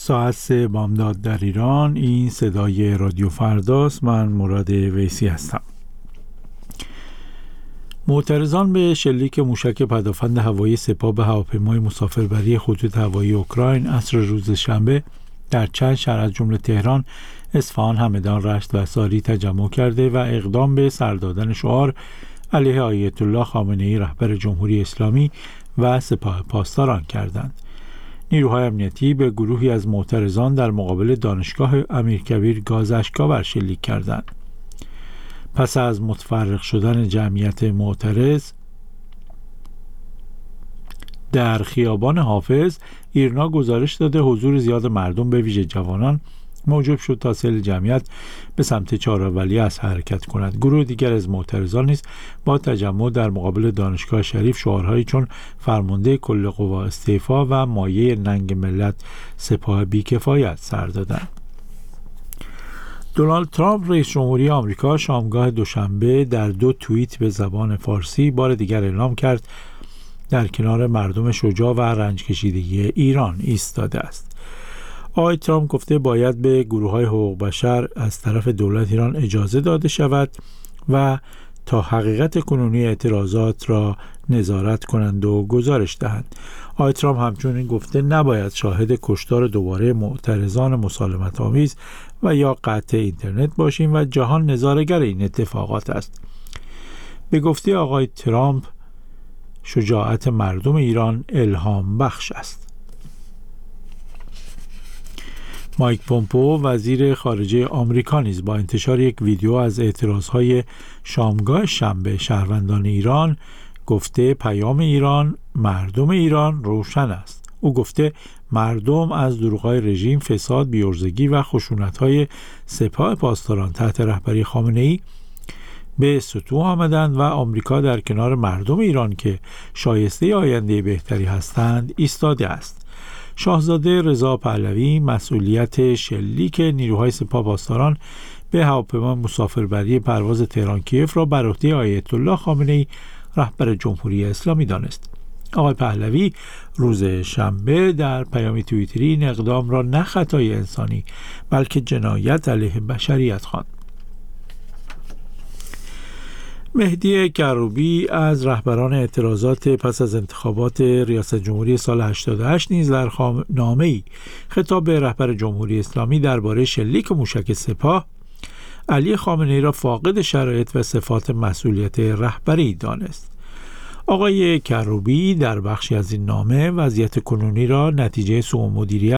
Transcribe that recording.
ساعت 3 بامداد در ایران. این صدای رادیو فرداست. من مراد ویسی هستم. معترضان به شلیک موشک پدافند هوایی سپاه به هواپیمای مسافربری خطوط هوایی اوکراین عصر روز شنبه در چند شهر از جمله تهران، اصفهان، همدان، رشت و ساری تجمع کرده و اقدام به سر دادن شعار علیه آیت الله خامنه‌ای رهبر جمهوری اسلامی و سپاه پاسداران کردند. نیروهای امنیتی به گروهی از معترضان در مقابل دانشگاه امیرکبیر گاز اشک‌آور شلیک کردند. پس از متفرق شدن جمعیت معترض در خیابان حافظ، ایرنا گزارش داده حضور زیاد مردم به ویژه جوانان موجب شد تا سیل جمعیت به سمت چهارراه‌ولیعصر حرکت کند. گروه دیگر از معترضان نیز با تجمع در مقابل دانشگاه شریف شعارهایی چون فرمانده کل قوا استعفا و مایه ننگ ملت سپاه بیکفایت سر دادند. دونالد ترامپ رئیس جمهوری آمریکا شامگاه دوشنبه در 2 توییت به زبان فارسی بار دیگر اعلام کرد در کنار مردم شجاع و رنج کشیده ایران ایستاده است. آقای ترامپ گفته باید به گروه‌های حقوق بشر از طرف دولت ایران اجازه داده شود و تا حقیقت کنونی اعتراضات را نظارت کنند و گزارش دهند. آقای ترامپ همچنین گفته نباید شاهد کشتار دوباره معترضان مسالمت آمیز و یا قطع اینترنت باشیم و جهان نظاره‌گر این اتفاقات است. به گفته آقای ترامپ شجاعت مردم ایران الهام بخش است. مایک پومپئو وزیر خارجه آمریکا نیز با انتشار یک ویدیو از اعتراضهای شامگاه شنبه شهروندان ایران گفته پیام ایران، مردم ایران روشن است. او گفته مردم از دروغ‌های رژیم، فساد، بی‌عرضگی و خشونت‌های سپاه پاسداران تحت رهبری خامنه‌ای به سطوح آمدند و آمریکا در کنار مردم ایران که شایسته آینده بهتری هستند ایستاده است. شاهزاده رضا پهلوی مسئولیت شلیک نیروهای سپاه پاسداران به هواپیمای مسافربری پرواز تهران کیف را بر عهده آیت الله خامنه‌ای رهبر جمهوری اسلامی دانست. آقای پهلوی روز شنبه در پیامی توییتری این اقدام را نه خطای انسانی بلکه جنایت علیه بشریت خواند. مهدی کروبی از رهبران اعتراضات پس از انتخابات ریاست جمهوری سال 88 نیز در نامه‌ای خطاب به رهبر جمهوری اسلامی درباره شلیک موشک سپاه علی خامنه‌ای را فاقد شرایط و صفات مسئولیت رهبری دانست. آقای کروبی در بخشی از این نامه وضعیت کنونی را نتیجه سوء مدیریت